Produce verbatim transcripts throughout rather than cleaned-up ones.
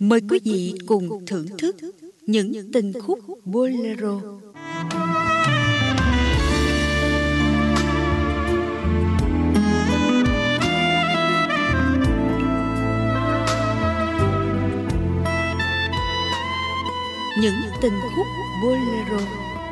Mời quý vị cùng thưởng thức những tình khúc bolero. Những tình khúc bolero.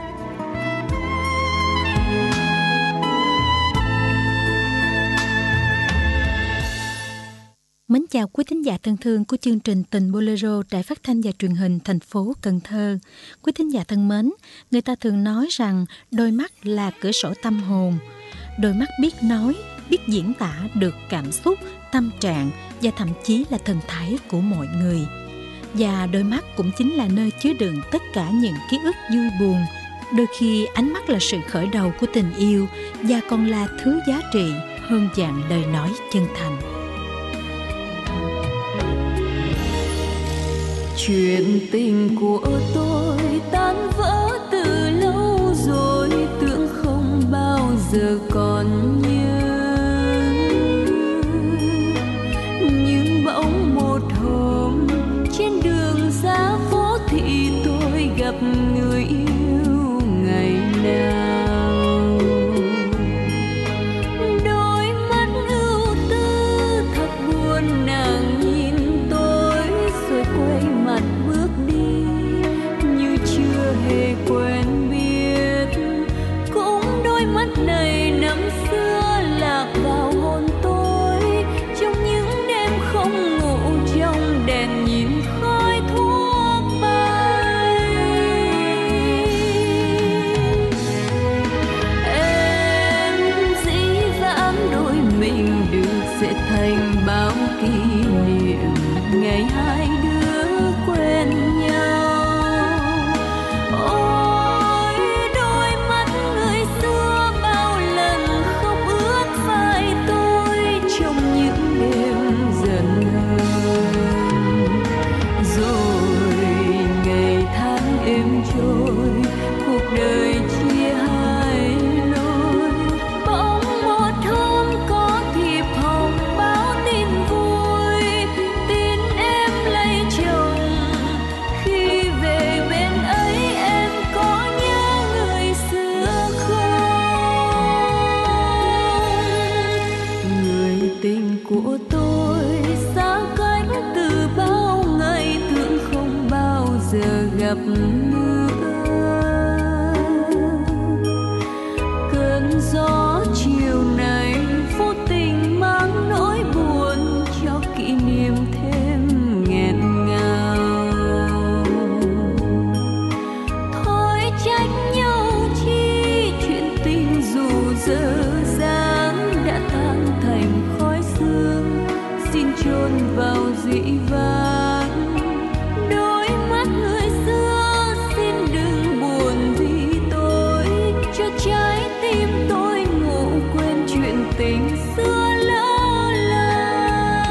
Mến chào quý thính giả thân thương của chương trình Tình Bolero Đài Phát thanh và Truyền hình thành phố Cần Thơ. Quý thính giả thân mến, người ta thường nói rằng đôi mắt là cửa sổ tâm hồn. Đôi mắt biết nói, biết diễn tả được cảm xúc, tâm trạng và thậm chí là thần thái của mọi người. Và đôi mắt cũng chính là nơi chứa đựng tất cả những ký ức vui buồn. Đôi khi ánh mắt là sự khởi đầu của tình yêu và còn là thứ giá trị hơn vạn lời nói chân thành. Chuyện tình của tôi tan vỡ từ lâu rồi, tưởng không bao giờ còn nhớ. Nhưng bỗng một hôm trên đường ra phố thị tôi gặp người yêu ngày nào. Đôi mắt ưu tư thật buồn, nàng nhìn tôi rồi quay mặt bước đi như chưa hề quen biết. Cũng đôi mắt này năm xưa lạc vào hồn tôi trong những đêm không ngủ, trong đèn nhìn khói thuốc bay. Em dĩ vãng đôi mình được dệt thành bao kỷ niệm ngày hai đứa quen nhau. Ôi đôi mắt người xưa bao lần khóc ướt vai tôi trong những đêm dần hờn. Rồi ngày tháng êm trôi, cuộc đời chia hai lối. Bỗng một hôm có thiệp hồng báo tin vui, tin em lấy chồng. Khi về bên ấy em có nhớ người xưa không? Người tình của tôi xa cách từ bao ngày, tưởng không bao giờ gặp nữa. Cơn gió chiều này vô tình mang nỗi buồn cho kỷ niệm thêm nghẹn ngào. Thôi trách nhau chi, chuyện tình dù dở dáng đã tan thành khói sương, xin chôn vào dĩ vãng. Đôi mắt người xưa xin đừng buồn vì tôi, cho trái tim tôi ngủ quên chuyện tình xưa lỡ làng.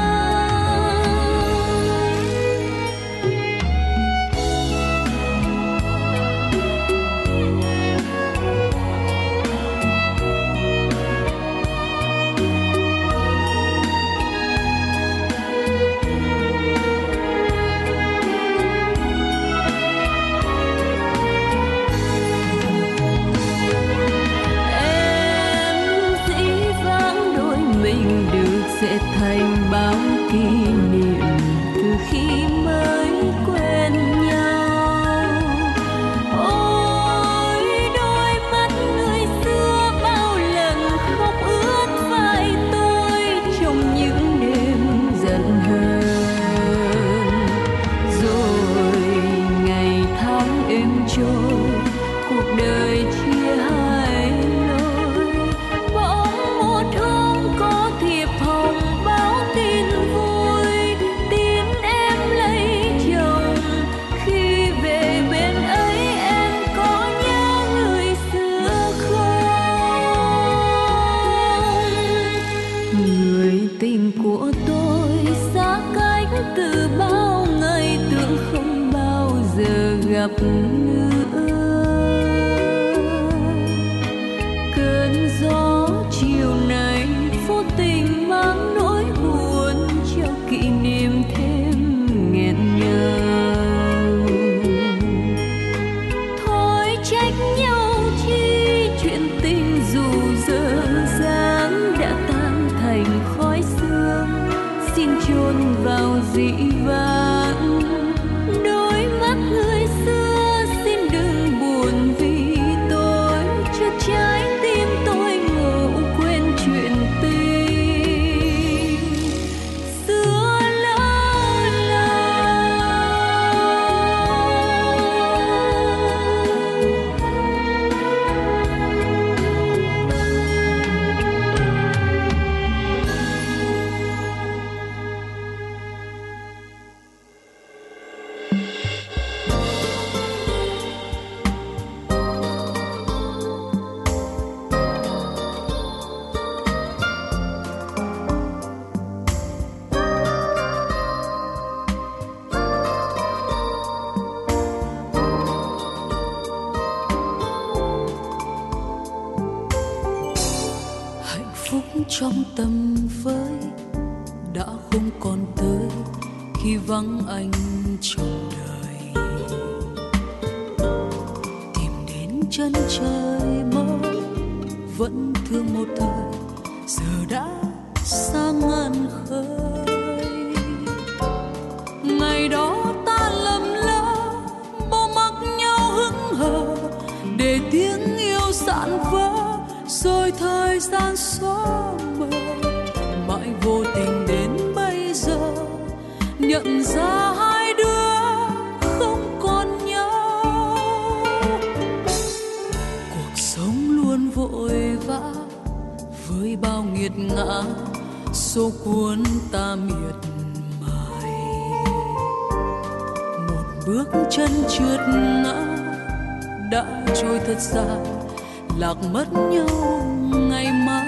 Em dĩ vãng đôi mình được dệt thành bao kỷ niệm từ khi mới quen nhau. Ôi đôi mắt người xưa bao lần khóc ướt vai tôi trong những đêm giận hờn. Rồi ngày tháng êm trôi, cuộc đời chia hai lối. Bỗng một hôm có thiệp hồng báo tin vui, tin em lấy chồng. Khi về bên ấy em có nhớ người xưa không? Người tình của tôi xa cách từ bao ngày, tưởng không bao giờ gặp nữa. Cơn gió chiều này vô tình mang nỗi buồn cho kỷ niệm thêm nghẹn ngào. chôn vào dĩ vãng. Đôi mắt người xưa xin đừng buồn vì tôi, cho trái tim tôi ngủ quên chuyện tình xưa lỡ làng. Hạnh phúc trong tầm với đã không còn tới khi vắng anh trong đời. Tìm đến chân trời mới vẫn thương một thời, giờ đã xa ngàn khơi. Ngày đó ta lầm lỡ bỏ mặc nhau hững hờ, để tiếng yêu dạn vỡ rồi thời gian xóa mờ. Mãi vô tình đến bây giờ nhận ra hai đứa không còn nhau. Cuộc sống luôn vội vã với bao nghiệt ngã, số cuốn ta miệt mài. Một bước chân trượt ngã đã trôi thật dài, lạc mất nhau ngày mai.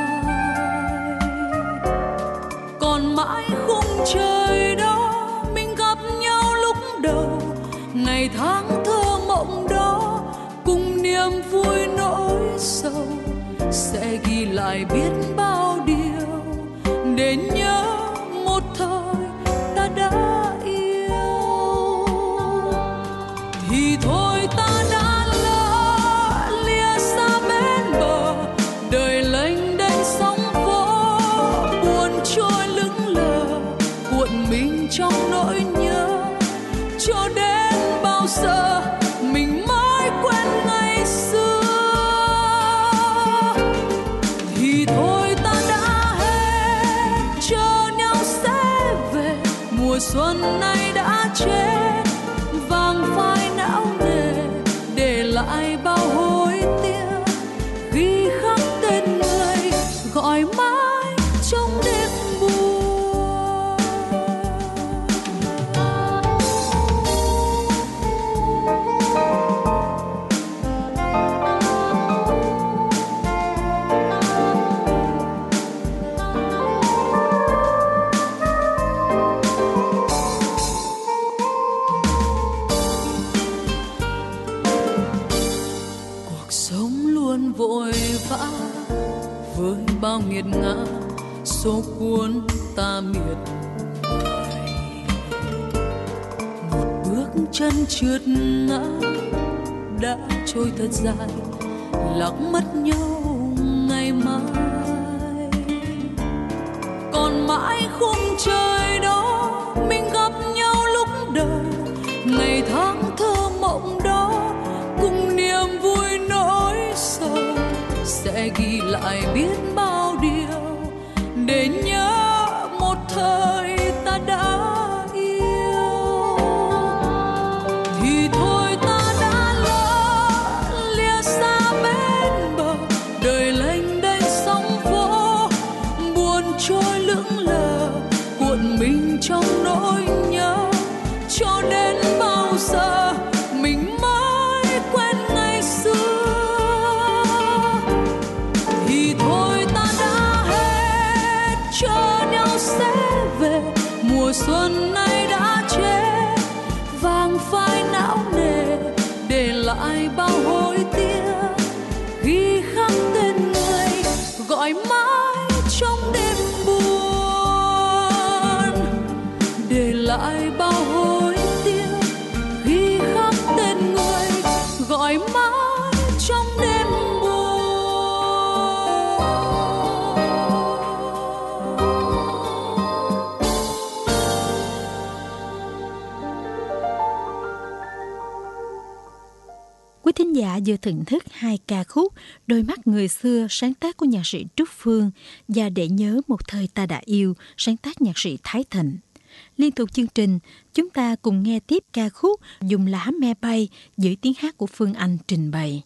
Còn mãi khung trời đó mình gặp nhau lúc đầu, ngày tháng thơ mộng đó cùng niềm vui nỗi sầu, sẽ ghi lại biết bao điều để nhớ một thời ta đã yêu. Thì thôi ta đã lỡ lìa xa bên bờ, đời lênh đênh sóng vỗ buồn trôi lững lờ, cuộn mình trong nỗi nhớ. Cho đến bao giờ mình mới quên ngày xưa. Thì thôi ta đã hết chờ nhau sẽ về, mùa xuân này đã chết vàng phai não nề, để lại bao hối tiếc ghi khắc tên người gọi mãi trong đêm buồn. Cuộc sống luôn vội vã với bao nghiệt ngã, số cuốn ta miệt mài. Một bước chân trượt ngã đã trôi thật dài, lạc mất nhau ngày mai. Còn mãi khung trời đó mình gặp nhau lúc đầu, ngày tháng thơ mộng đó cùng niềm vui nỗi sầu, sẽ ghi lại biết bao điều để nhớ một thời ta đã yêu. Thì thôi ta đã lỡ lìa xa bên bờ, đời lênh đênh sóng vỗ buồn trôi lững lờ, cuộn mình trong nỗi nhớ. Cho đến bao giờ mình mới quên ngày xưa. Thì thôi ta đã hết chờ nhau sẽ về, mùa xuân này đã chết vàng phai não nề, để lại bao hối tiếc ghi khắc tên người gọi mãi trong đêm buồn, để lại bao hối tiếc ghi khắc tên người gọi mãi trong đêm buồn. Quý thính giả vừa thưởng thức hai ca khúc Đôi mắt người xưa sáng tác của nhạc sĩ Trúc Phương và Để nhớ một thời ta đã yêu sáng tác nhạc sĩ Thái Thịnh. Liên tục chương trình, chúng ta cùng nghe tiếp ca khúc Dùng lá me bay dưới tiếng hát của Phương Anh trình bày.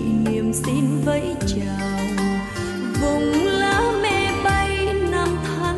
Xin vẫy chào vùng lá me bay năm tháng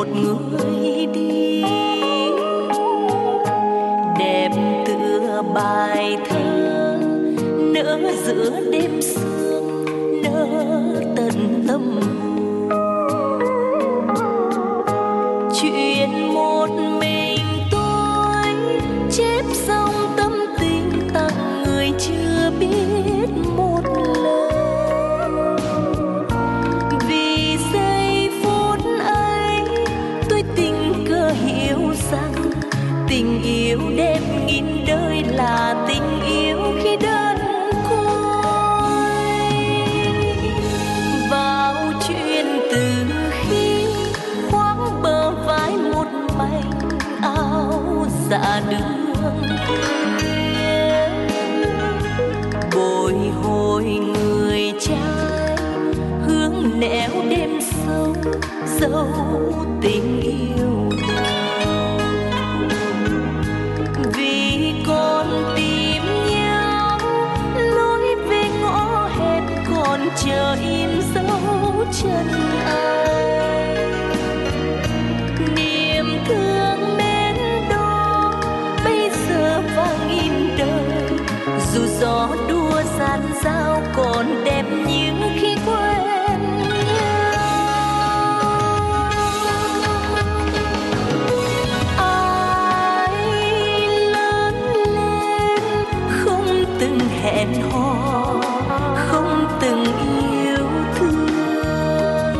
một người đi, đẹp tựa bài thơ nở giữa đêm sương, nở tận tâm chuyện một mình tôi chép xong tâm tình tặng người chưa biết một lời. Vì giây phút ấy tôi tình cờ hiểu rằng tình yêu đẹp nghìn đời là tình yêu khi đơn côi. Vào chuyện từ khi khoác bờ vai một mảnh áo dạ đường khuya, bồi hồi người trai hướng nẻo đêm sâu dấu tình yêu đầu. Vì còn tìm nhau lối về ngõ hẹp còn chờ im dấu chân ai. Niềm thương mến đó bây giờ vang in đời, dù gió đua gian dao còn đẹp như khi quen nhau. Ai lớn lên không từng hẹn hò, không từng yêu thương,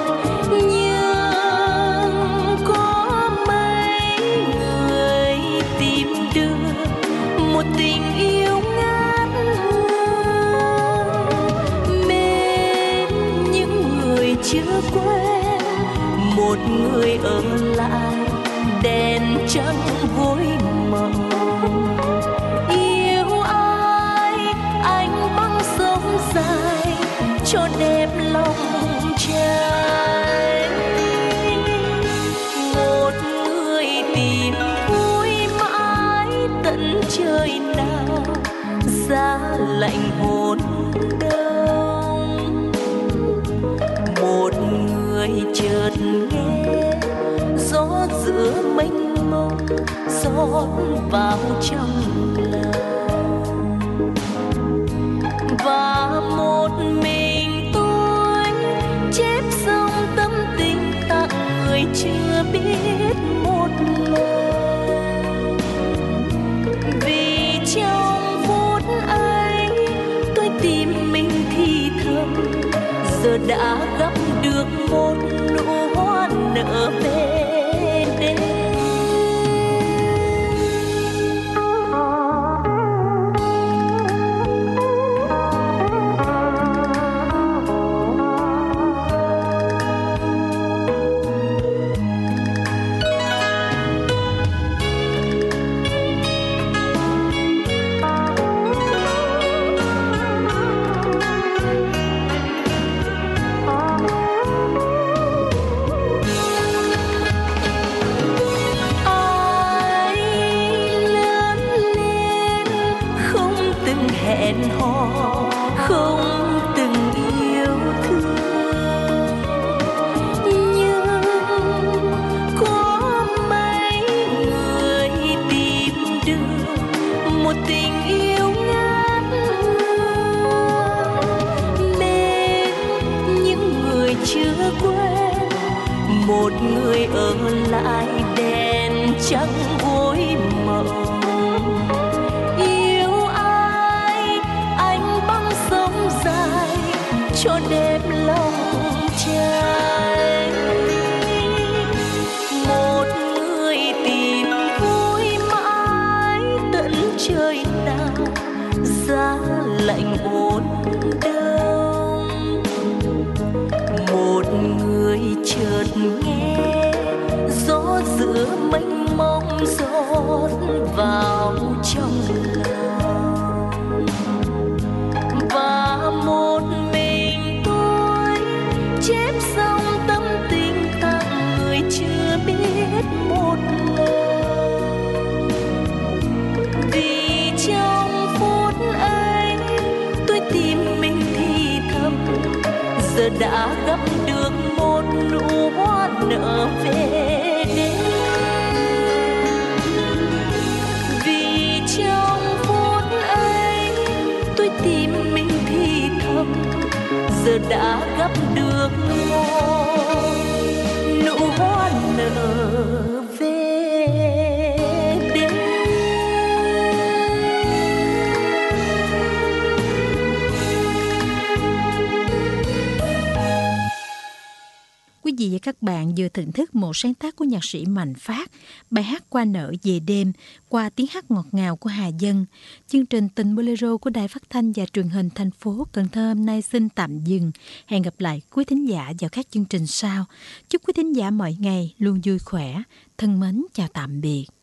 nhưng có mấy người tìm được một tình yêu ngát hương. Mến những người chưa quen, một người ở lại đèn trắng gối mộng. Yêu ai anh băng sông dài cho đẹp lòng trai. Một người tìm vui mãi tận trời nào, giá lạnh hồn đông. Một người chợt nghe gió giữa mênh mông rót vào trong lòng, và một mình tôi chép xong tâm tình tặng người chưa biết một lời. Vì trong phút ấy tôi tìm mình thì thầm, giờ đã gặp được một nụ hoa nở về đêm. Hẹn hò không từng yêu thương, nhưng có mấy người tìm được một tình yêu ngát hương. Mến những người chưa quen, một người ở lại đèn trắng gối mộng. Cho đẹp lòng trai, một người tìm vui mãi tận trời nào, giá lạnh ôn đông. Một người chợt nghe gió giữa mênh mông rót vào trong lòng, và một chép xong tâm tình tặng người chưa biết một lời. Vì trong phút ấy tôi tìm mình thì thầm, giờ đã gặp được một nụ hoa vị và các bạn vừa thưởng thức một sáng tác của nhạc sĩ Mạnh Phát, bài hát Qua nở về đêm, qua tiếng hát ngọt ngào của Hà Dân. Chương trình Tình Bolero của Đài Phát thanh và Truyền hình thành phố Cần Thơ hôm nay xin tạm dừng. Hẹn gặp lại quý thính giả vào các chương trình sau. Chúc quý thính giả mọi ngày luôn vui khỏe. Thân mến chào tạm biệt.